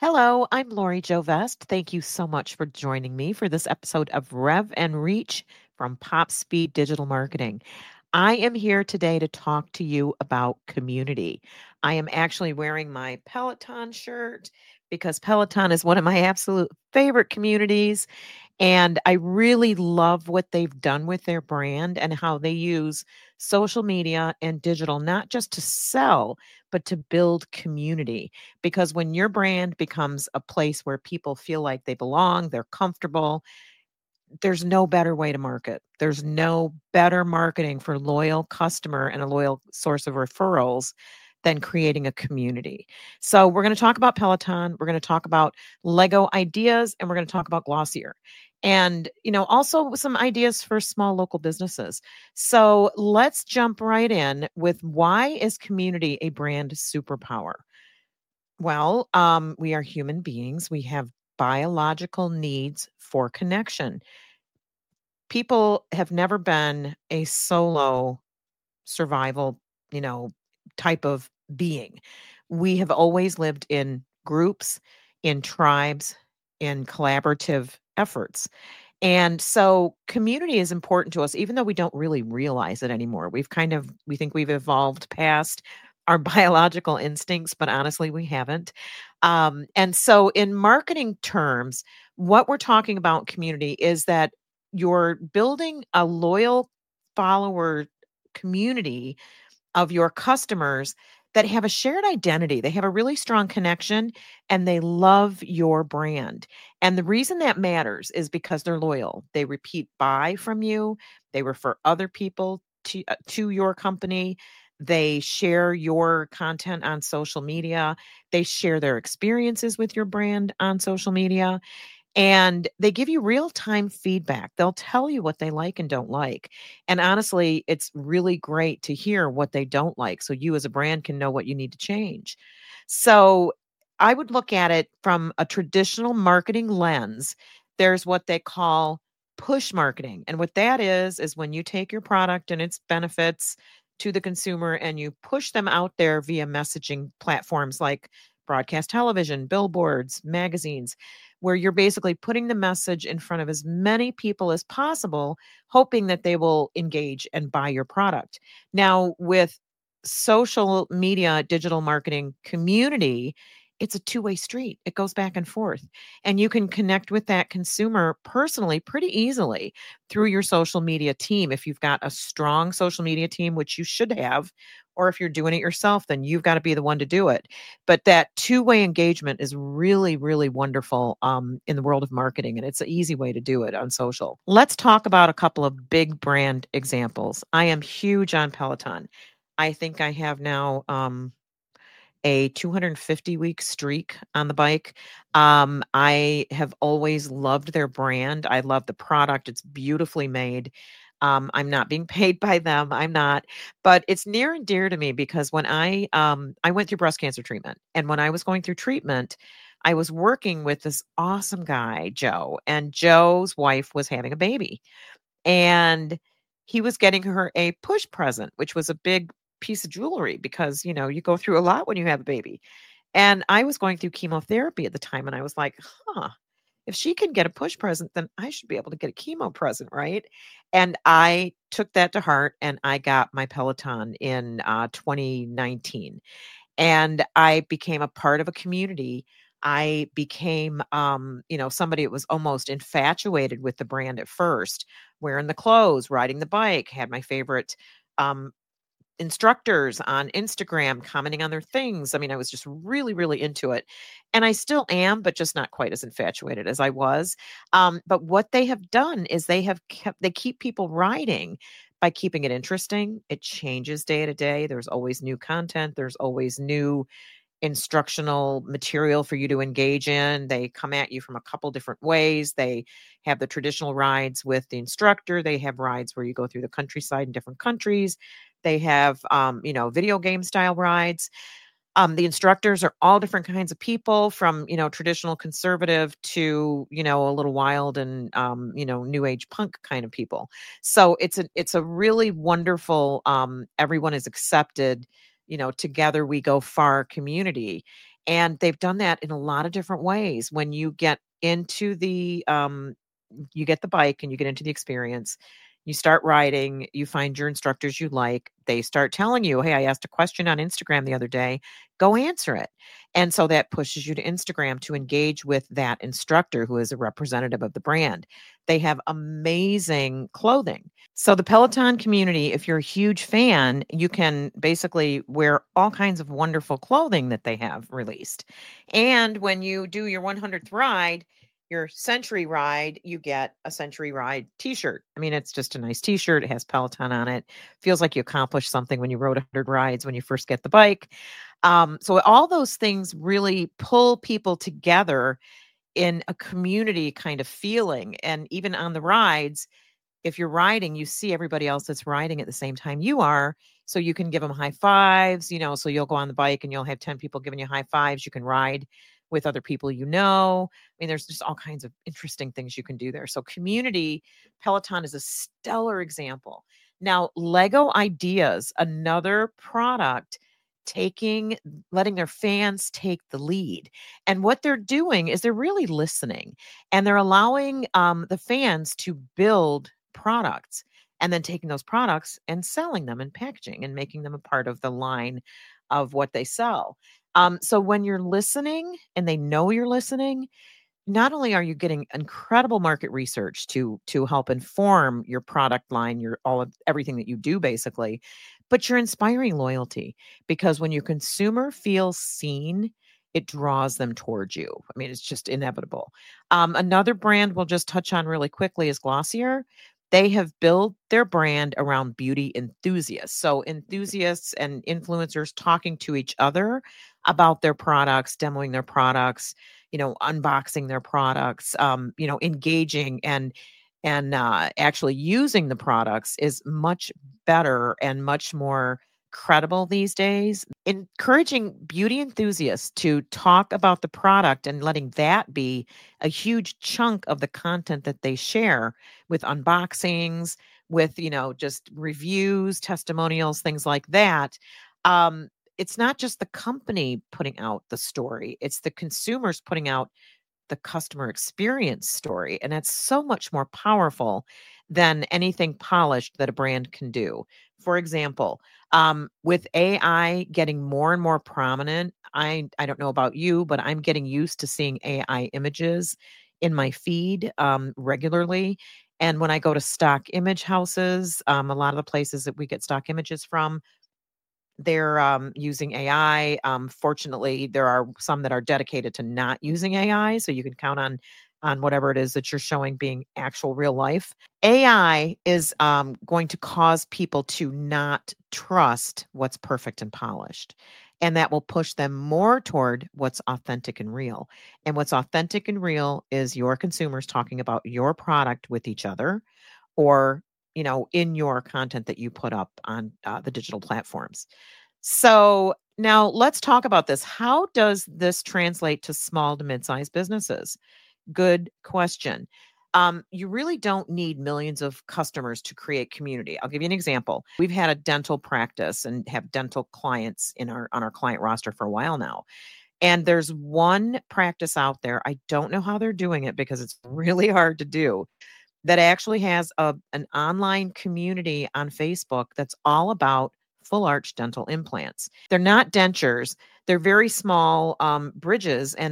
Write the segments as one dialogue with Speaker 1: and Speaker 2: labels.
Speaker 1: Hello, I'm Lori Joe Vest. Thank you so much for joining me for this episode of Rev and Reach from Pop Speed Digital Marketing. I am here today to talk to you about community. I am actually wearing my Peloton shirt because Peloton is one of my absolute favorite communities. And I really love what they've done with their brand and how they use social media and digital, not just to sell, but to build community. Because when your brand becomes a place where people feel like they belong, they're comfortable, there's no better way to market. There's no better marketing for loyal customer and a loyal source of referrals than creating a community. So we're going to talk about Peloton, we're going to talk about Lego ideas, and we're going to talk about Glossier. And, also some ideas for small local businesses. So let's jump right in with why is community a brand superpower? Well, we are human beings. We have biological needs for connection. People have never been a solo survival, you know, type of being. We have always lived in groups, in tribes, in collaborative efforts. And so community is important to us, even though we don't really realize it anymore. We think we've evolved past our biological instincts, but honestly, we haven't. And so, in marketing terms, what we're talking about community is that you're building a loyal follower community of your customers that have a shared identity. They have a really strong connection and they love your brand. And the reason that matters is because they're loyal. They repeat buy from you, they refer other people to your company. They share your content on social media. They share their experiences with your brand on social media. And they give you real time feedback. They'll tell you what they like and don't like. And honestly, it's really great to hear what they don't like so you as a brand can know what you need to change. So I would look at it from a traditional marketing lens. There's what they call push marketing. And what that is when you take your product and its benefits to the consumer and you push them out there via messaging platforms like broadcast television, billboards, magazines, where you're basically putting the message in front of as many people as possible, hoping that they will engage and buy your product. Now, with social media, digital marketing community, it's a two-way street. It goes back and forth. And you can connect with that consumer personally pretty easily through your social media team. If you've got a strong social media team, which you should have, or if you're doing it yourself, then you've got to be the one to do it. But that two-way engagement is really, really wonderful in the world of marketing, and it's an easy way to do it on social. Let's talk about a couple of big brand examples. I am huge on Peloton. I think I have now a 250-week streak on the bike. I have always loved their brand. I love the product. It's beautifully made. I'm not being paid by them. I'm not, but it's near and dear to me because when I went through breast cancer treatment, and when I was going through treatment, I was working with this awesome guy, Joe, and Joe's wife was having a baby, and he was getting her a push present, which was a big piece of jewelry because you go through a lot when you have a baby. And I was going through chemotherapy at the time, and I was like, huh, if she can get a push present, then I should be able to get a chemo present, right? And I took that to heart and I got my Peloton in 2019. And I became a part of a community. I became, somebody that was almost infatuated with the brand at first, wearing the clothes, riding the bike, had my favorite um, instructors on Instagram commenting on their things. I mean, I was just really, really into it. And I still am, but just not quite as infatuated as I was. But what they have done is they keep people riding by keeping it interesting. It changes day to day. There's always new content. There's always new instructional material for you to engage in. They come at you from a couple different ways. They have the traditional rides with the instructor. They have rides where you go through the countryside in different countries. They have, video game style rides. The instructors are all different kinds of people from, traditional conservative to, a little wild and, new age punk kind of people. So it's a really wonderful, everyone is accepted, together we go far community. And they've done that in a lot of different ways. When you get into you get the bike and you get into the experience, you start riding, you find your instructors you like, they start telling you, hey, I asked a question on Instagram the other day, go answer it. And so that pushes you to Instagram to engage with that instructor who is a representative of the brand. They have amazing clothing. So the Peloton community, if you're a huge fan, you can basically wear all kinds of wonderful clothing that they have released. And when you do your 100th ride, your Century Ride, you get a Century Ride t-shirt. I mean, it's just a nice t-shirt. It has Peloton on it. Feels like you accomplished something when you rode 100 rides when you first get the bike. So all those things really pull people together in a community kind of feeling. And even on the rides, if you're riding, you see everybody else that's riding at the same time you are. So you can give them high fives, so you'll go on the bike and you'll have 10 people giving you high fives. You can ride with other people I mean, there's just all kinds of interesting things you can do there. So community, Peloton is a stellar example. Now, Lego Ideas, another product letting their fans take the lead. And what they're doing is they're really listening, and they're allowing the fans to build products and then taking those products and selling them and packaging and making them a part of the line of what they sell. So when you're listening and they know you're listening, not only are you getting incredible market research to help inform your product line, your all of everything that you do basically, but you're inspiring loyalty, because when your consumer feels seen, it draws them towards you. I mean, it's just inevitable. Another brand we'll just touch on really quickly is Glossier. They have built their brand around beauty enthusiasts. So enthusiasts and influencers talking to each other about their products, demoing their products, unboxing their products, engaging and actually using the products is much better and much more credible these days. Encouraging beauty enthusiasts to talk about the product and letting that be a huge chunk of the content that they share, with unboxings, with, just reviews, testimonials, things like that. It's not just the company putting out the story, it's the consumers putting out the customer experience story. And it's so much more powerful than anything polished that a brand can do. For example, with AI getting more and more prominent, I don't know about you, but I'm getting used to seeing AI images in my feed regularly. And when I go to stock image houses, a lot of the places that we get stock images from, they're using AI. Fortunately, there are some that are dedicated to not using AI, so you can count on whatever it is that you're showing being actual real life. AI is going to cause people to not trust what's perfect and polished, and that will push them more toward what's authentic and real. And what's authentic and real is your consumers talking about your product with each other, or in your content that you put up on the digital platforms. So now let's talk about this. How does this translate to small to mid-sized businesses? Good question. You really don't need millions of customers to create community. I'll give you an example. We've had a dental practice and have dental clients on our client roster for a while now. And there's one practice out there. I don't know how they're doing it because it's really hard to do, that actually has an online community on Facebook that's all about full arch dental implants. They're not dentures. They're very small bridges, and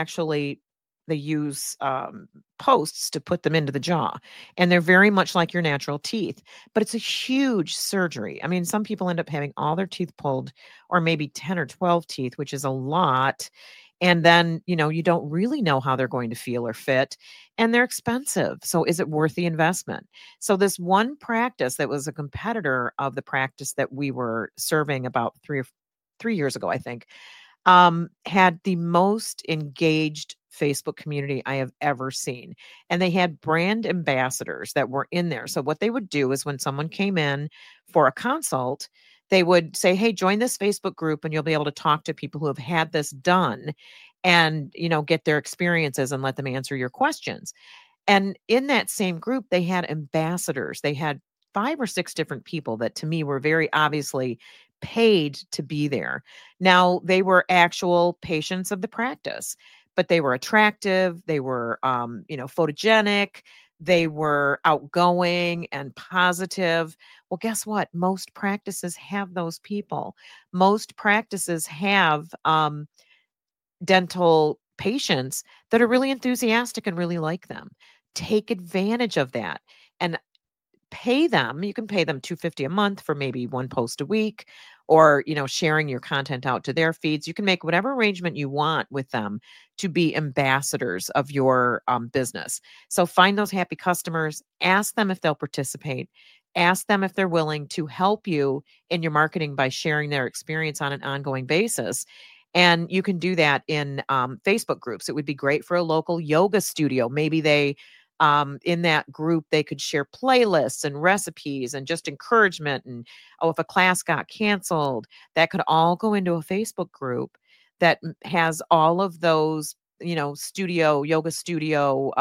Speaker 1: they use posts to put them into the jaw. And they're very much like your natural teeth, but it's a huge surgery. I mean, some people end up having all their teeth pulled, or maybe 10 or 12 teeth, which is a lot. And then, you don't really know how they're going to feel or fit, and they're expensive. So is it worth the investment? So this one practice that was a competitor of the practice that we were serving about 3 years ago, I think, had the most engaged Facebook community I have ever seen. And they had brand ambassadors that were in there. So what they would do is when someone came in for a consult, they would say, hey, join this Facebook group and you'll be able to talk to people who have had this done and, get their experiences and let them answer your questions. And in that same group, they had ambassadors. They had 5 or 6 different people that to me were very obviously paid to be there. Now, they were actual patients of the practice, but they were attractive, they were, photogenic, they were outgoing and positive. Well, guess what? Most practices have those people. Most practices have dental patients that are really enthusiastic and really like them. Take advantage of that and pay them. You can pay them $250 a month for maybe one post a week, or sharing your content out to their feeds. You can make whatever arrangement you want with them to be ambassadors of your business. So find those happy customers, ask them if they'll participate, ask them if they're willing to help you in your marketing by sharing their experience on an ongoing basis. And you can do that in Facebook groups. It would be great for a local yoga studio. Maybe they in that group, they could share playlists and recipes and just encouragement. And if a class got canceled, that could all go into a Facebook group that has all of those, yoga studio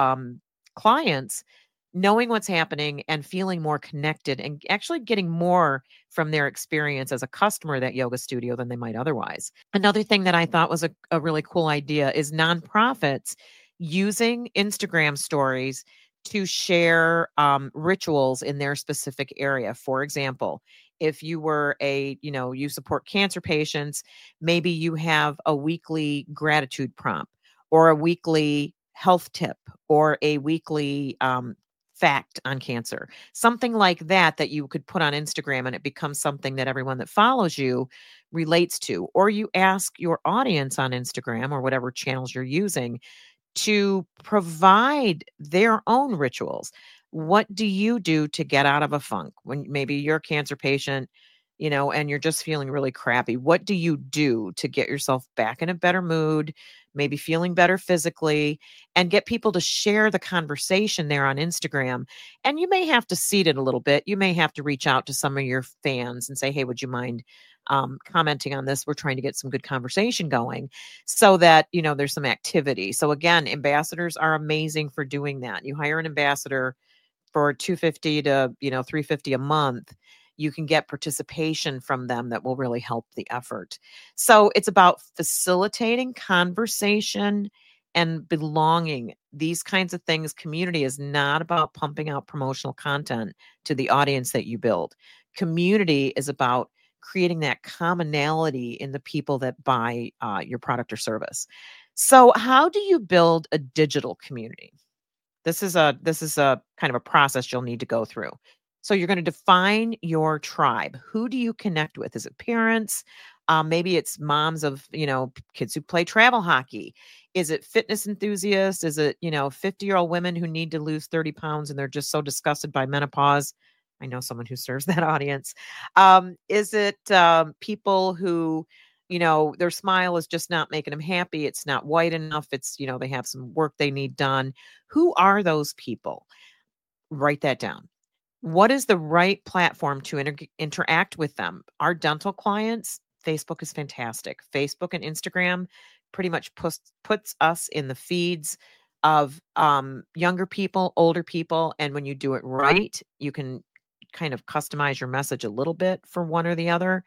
Speaker 1: clients knowing what's happening and feeling more connected and actually getting more from their experience as a customer of that yoga studio than they might otherwise. Another thing that I thought was a really cool idea is nonprofits using Instagram stories to share rituals in their specific area. For example, if you were you support cancer patients, maybe you have a weekly gratitude prompt or a weekly health tip or a weekly fact on cancer, something like that you could put on Instagram, and it becomes something that everyone that follows you relates to. Or you ask your audience on Instagram or whatever channels you're using to provide their own rituals. What do you do to get out of a funk when maybe you're a cancer patient, and you're just feeling really crappy? What do you do to get yourself back in a better mood, maybe feeling better physically, and get people to share the conversation there on Instagram? And you may have to seed it a little bit. You may have to reach out to some of your fans and say, hey, would you mind commenting on this? We're trying to get some good conversation going so that, there's some activity. So again, ambassadors are amazing for doing that. You hire an ambassador for $250 to, $350 a month. You can get participation from them that will really help the effort. So it's about facilitating conversation and belonging. These kinds of things. Community is not about pumping out promotional content to the audience that you build. Community is about creating that commonality in the people that buy your product or service. So how do you build a digital community? This is a kind of a process you'll need to go through. So you're going to define your tribe. Who do you connect with? Is it parents? Maybe it's moms of, kids who play travel hockey. Is it fitness enthusiasts? Is it, 50-year-old women who need to lose 30 pounds and they're just so disgusted by menopause? I know someone who serves that audience. Is it people who, their smile is just not making them happy? It's not white enough. It's, they have some work they need done. Who are those people? Write that down. What is the right platform to interact with them? Our dental clients, Facebook is fantastic. Facebook and Instagram pretty much puts us in the feeds of younger people, older people. And when you do it right, you can kind of customize your message a little bit for one or the other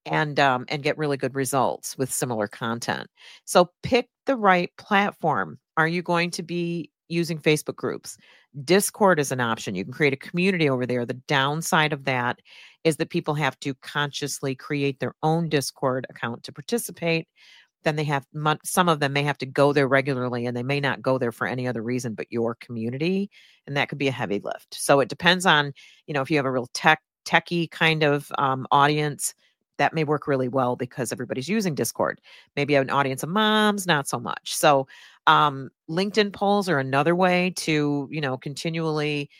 Speaker 1: and get really good results with similar content. So pick the right platform. Are you going to be using Facebook groups? Discord is an option. You can create a community over there. The downside of that is that people have to consciously create their own Discord account to participate. Then some of them may have to go there regularly, and they may not go there for any other reason but your community. And that could be a heavy lift. So it depends on, if you have a real techie kind of audience, that may work really well because everybody's using Discord. Maybe you have an audience of moms, not so much. So LinkedIn polls are another way to, continually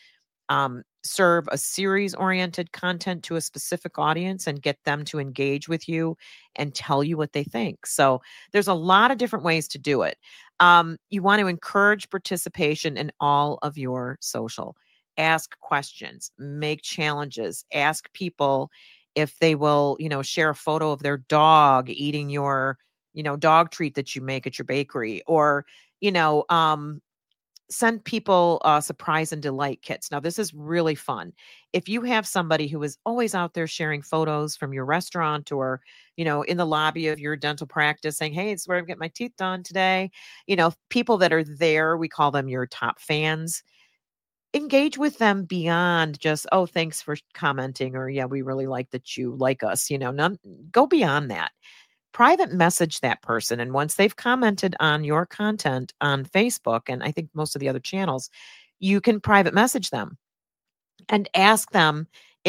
Speaker 1: serve a series oriented content to a specific audience and get them to engage with you and tell you what they think. So there's a lot of different ways to do it. You want to encourage participation in all of your social. Ask questions, make challenges, ask people if they will, share a photo of their dog eating your, dog treat that you make at your bakery, or, send people surprise and delight kits. Now, this is really fun. If you have somebody who is always out there sharing photos from your restaurant or, in the lobby of your dental practice saying, hey, it's where I'm getting my teeth done today, people that are there, we call them your top fans. Engage with them beyond just, oh, thanks for commenting, or yeah, we really like that you like us, go beyond that. Private message that person. And once they've commented on your content on Facebook, and I think most of the other channels, you can private message them and ask them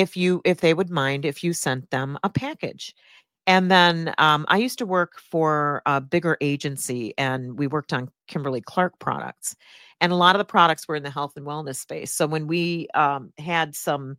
Speaker 1: if they would mind if you sent them a package. And then I used to work for a bigger agency, and we worked on Kimberly Clark products. And a lot of the products were in the health and wellness space. So when we had some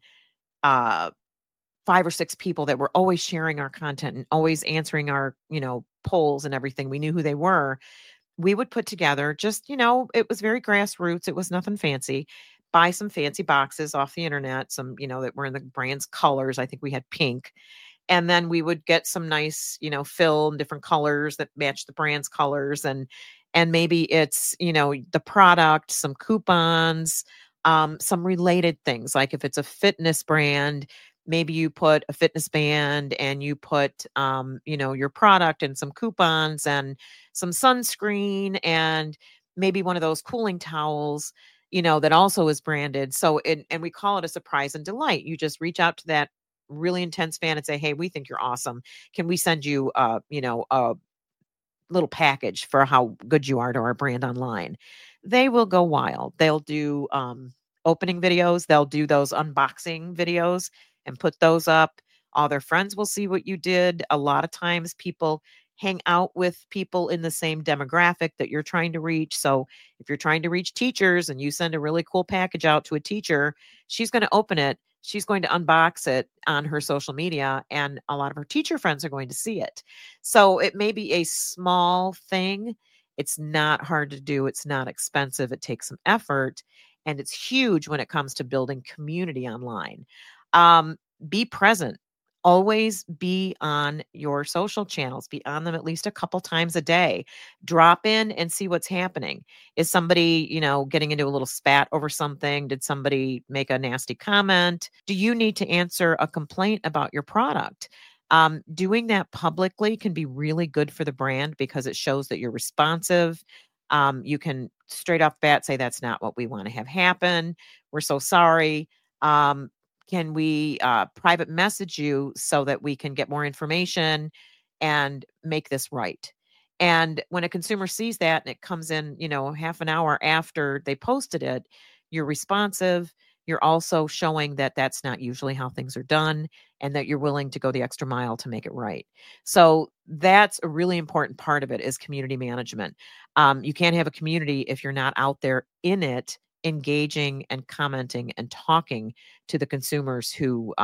Speaker 1: uh, 5 or 6 people that were always sharing our content and always answering our, polls and everything, we knew who they were. We would put together just, it was very grassroots. It was nothing fancy. Buy some fancy boxes off the internet, some, that were in the brand's colors. I think we had pink. And then we would get some nice, fill in different colors that match the brand's colors. And maybe it's, the product, some coupons, some related things. Like if it's a fitness brand, maybe you put a fitness band and you put, your product and some coupons and some sunscreen and maybe one of those cooling towels, that also is branded. So, and we call it a surprise and delight. You just reach out to that really intense fan and say, hey, we think you're awesome. Can we send you, a little package for how good you are to our brand online? They will go wild. They'll do opening videos. They'll do those unboxing videos and put those up. All their friends will see what you did. A lot of times people hang out with people in the same demographic that you're trying to reach. So if you're trying to reach teachers and you send a really cool package out to a teacher, she's going to open it. She's going to unbox it on her social media, and a lot of her teacher friends are going to see it. So it may be a small thing. It's not hard to do. It's not expensive. It takes some effort, and it's huge when it comes to building community online. Be present. Always be on your social channels. Be on them at least a couple times a day. Drop in and see what's happening. Is somebody, getting into a little spat over something? Did somebody make a nasty comment? Do you need to answer a complaint about your product? Doing that publicly can be really good for the brand because it shows that you're responsive. You can straight off bat say, that's not what we want to have happen. We're so sorry. Can we private message you so that we can get more information and make this right? And when a consumer sees that and it comes in, half an hour after they posted it, you're responsive. You're also showing that that's not usually how things are done and that you're willing to go the extra mile to make it right. So that's a really important part of it is community management. You can't have a community if you're not out there in it, engaging and commenting and talking to the consumers who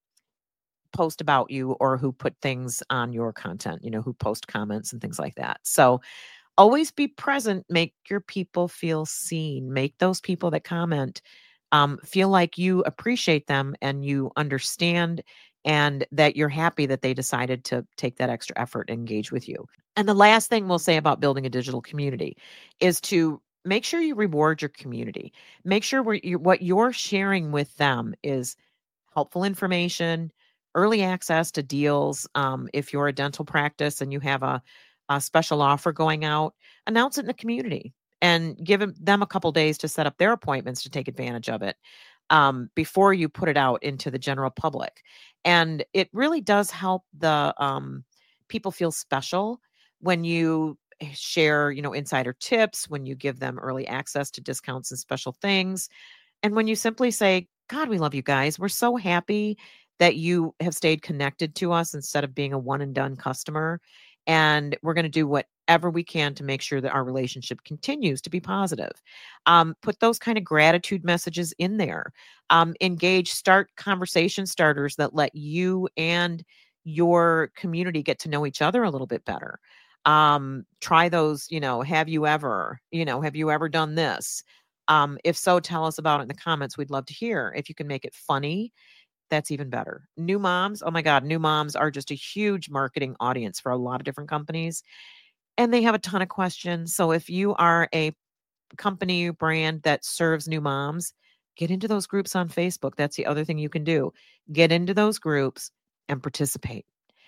Speaker 1: post about you or who put things on your content, who post comments and things like that. So always be present, make your people feel seen, make those people that comment feel like you appreciate them and you understand and that you're happy that they decided to take that extra effort and engage with you. And the last thing we'll say about building a digital community is to make sure you reward your community. Make sure what you're sharing with them is helpful information, early access to deals. If you're a dental practice and you have a special offer going out, announce it in the community and give them a couple days to set up their appointments to take advantage of it before you put it out into the general public. And it really does help the people feel special when you share, insider tips, when you give them early access to discounts and special things. And when you simply say, God, we love you guys. We're so happy that you have stayed connected to us instead of being a one and done customer. And we're going to do whatever we can to make sure that our relationship continues to be positive. Put those kind of gratitude messages in there. Start conversation starters that let you and your community get to know each other a little bit better. Try those, have you ever done this? If so, tell us about it in the comments. We'd love to hear. If you can make it funny, that's even better. New moms, oh my God, new moms are just a huge marketing audience for a lot of different companies, and they have a ton of questions. So if you are a company brand that serves new moms, get into those groups on Facebook. That's the other thing you can do. Get into those groups and participate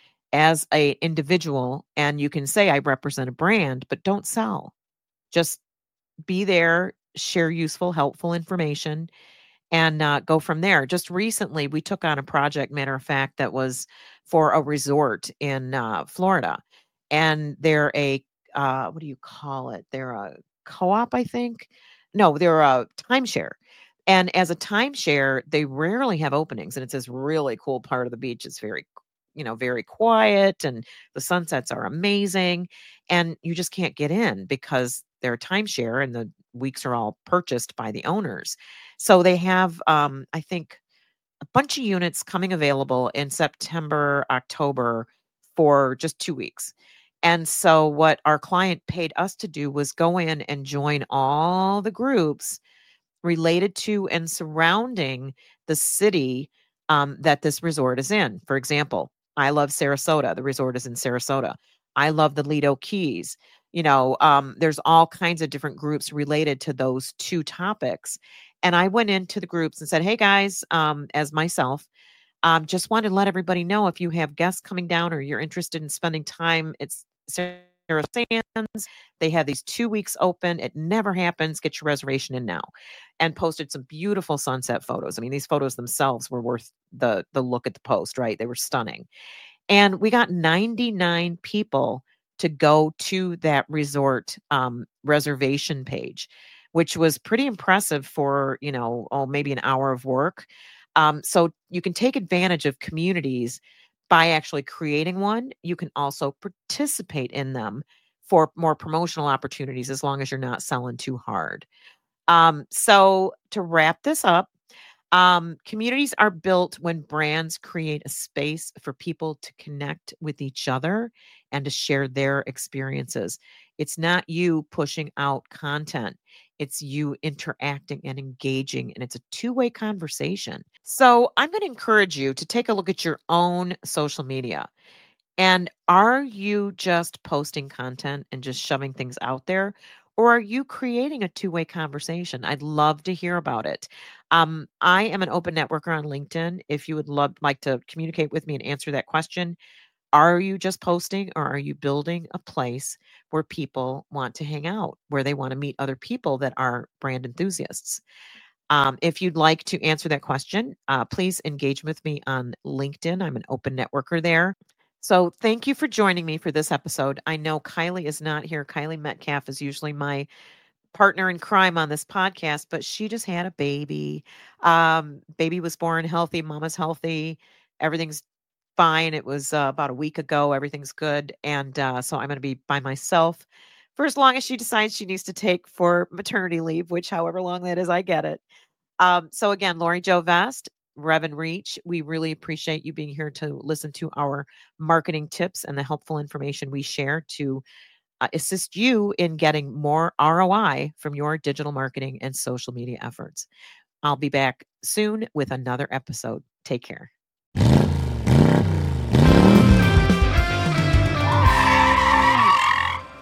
Speaker 1: as a individual. And you can say, I represent a brand, but don't sell. Just be there, share useful, helpful information, and go from there. Just recently, we took on a project, matter of fact, that was for a resort in Florida. And they're a, what do you call it? They're a co op, I think. No, they're a timeshare. And as a timeshare, they rarely have openings. And it's this really cool part of the beach. It's very, very quiet, and the sunsets are amazing. And you just can't get in because they're a timeshare and the weeks are all purchased by the owners. So they have, I think, a bunch of units coming available in September, October for just 2 weeks. And so what our client paid us to do was go in and join all the groups related to and surrounding the city that this resort is in. For example, I love Sarasota. The resort is in Sarasota. I love the Lido Keys. There's all kinds of different groups related to those two topics. And I went into the groups and said, hey guys, as myself, just wanted to let everybody know if you have guests coming down or you're interested in spending time, it's Sarah Sands. They have these 2 weeks open. It never happens. Get your reservation in now. And posted some beautiful sunset photos. I mean, these photos themselves were worth the look at the post, right? They were stunning. And we got 99 people to go to that resort reservation page, which was pretty impressive for, maybe an hour of work. So you can take advantage of communities by actually creating one. You can also participate in them for more promotional opportunities as long as you're not selling too hard. So to wrap this up, communities are built when brands create a space for people to connect with each other and to share their experiences. It's not you pushing out content. It's you interacting and engaging, and it's a two-way conversation. So I'm going to encourage you to take a look at your own social media. And are you just posting content and just shoving things out there? Or are you creating a two-way conversation? I'd love to hear about it. I am an open networker on LinkedIn. If you would like to communicate with me and answer that question, are you just posting or are you building a place where people want to hang out, where they want to meet other people that are brand enthusiasts? If you'd like to answer that question, please engage with me on LinkedIn. I'm an open networker there. So thank you for joining me for this episode. I know Kylie is not here. Kylie Metcalf is usually my partner in crime on this podcast, but she just had a baby. Baby was born healthy. Mama's healthy. Everything's fine. It was about a week ago. Everything's good. And so I'm going to be by myself for as long as she decides she needs to take for maternity leave, which however long that is, I get it. So again, Lori Jo Vest, Rev and Reach, we really appreciate you being here to listen to our marketing tips and the helpful information we share to assist you in getting more ROI from your digital marketing and social media efforts. I'll be back soon with another episode. Take care.